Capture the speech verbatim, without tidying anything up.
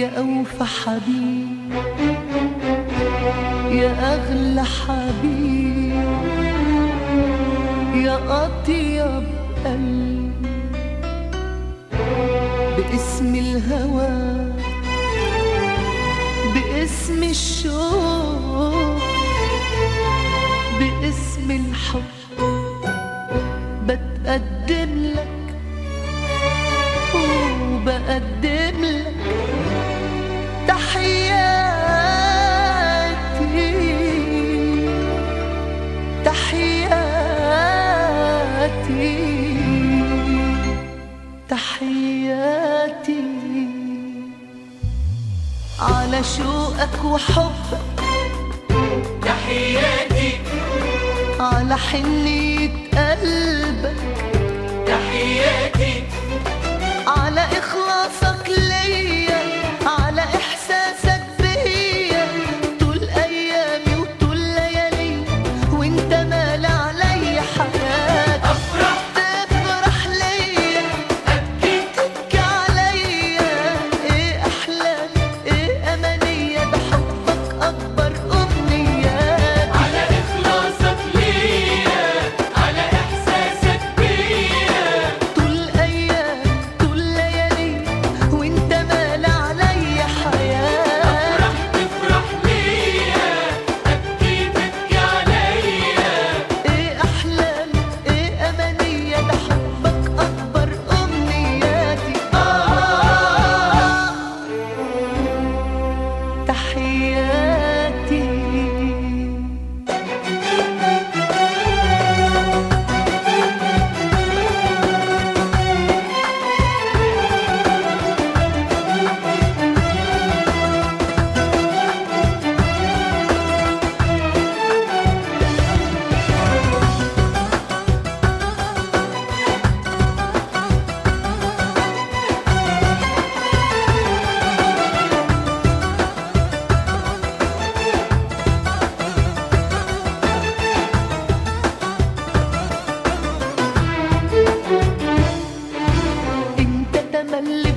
يا أوفى حبيب، يا أغلى حبيب، يا أطيب قلب. باسم الهوى، باسم الشوق، باسم الحب بتقدم لك وبقدم لك تحياتي، تحياتي، تحياتي على شوقك وحبك، تحياتي على حنية قلبك، تحياتي على إخلاصك ليا، على إحساسك بيا طول أيامي وطول ليالي، وإنت مال علي حياتي. أفرح تفرح ليا، أبكي تبكي عليا، إيه أحلامي إيه أمانية، ده حبك أكبر أمنيات. على إخلاصك ليا، على إحساسك بيا طول أيام طول ليالي، وإنت مال علي حياتي. أفرح تفرح ليا، أبكي تبكي عليا إيه أحلامي إيه أمانية، ده حبك أكبر أمنياتي. آه تحياتي. انت تملي